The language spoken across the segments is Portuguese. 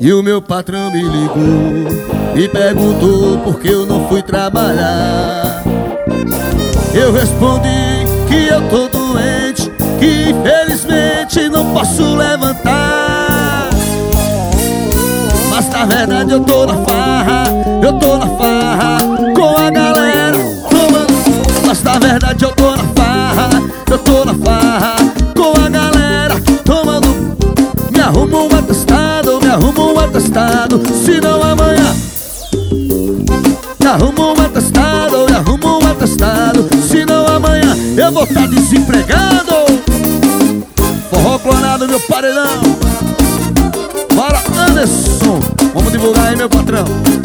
E o meu patrão me ligou e perguntou por que eu não fui trabalhar. Eu respondi que eu tô doente, que infelizmente não posso levantar. Mas na verdade eu tô na farra, com a galera tomando. Mas na verdade eu tô na farra, com a galera tomando. Me arrumo um atestado, senão amanhã. Me arrumo um atestado, senão amanhã eu vou estar desempregado. Forró clonado, meu paredão. Bora, Anderson, vamos divulgar aí, meu patrão.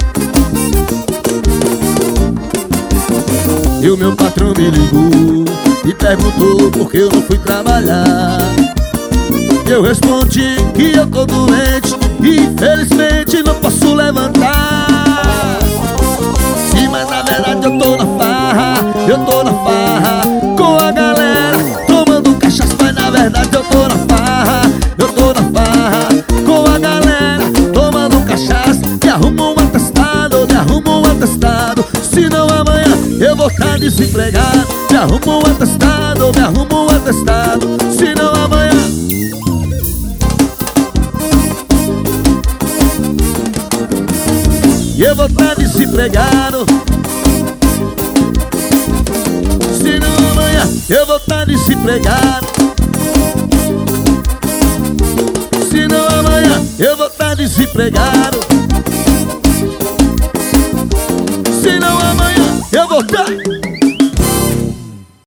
E o meu patrão me ligou e perguntou por que eu não fui trabalhar. Eu respondi que eu tô doente e infelizmente não posso levantar. Sim, mas na verdade eu tô na farra, com a galera tomando cachaça. Mas na verdade eu tô na farra, com a galera tomando cachaça. Me arrumo um atestado, senão amanhã eu vou estar desempregado. Me arrumo um atestado, senão amanhã eu vou estar desempregado. Senão amanhã eu vou estar desempregado. Senão amanhã eu vou estar desempregado. Senão amanhã eu vou estar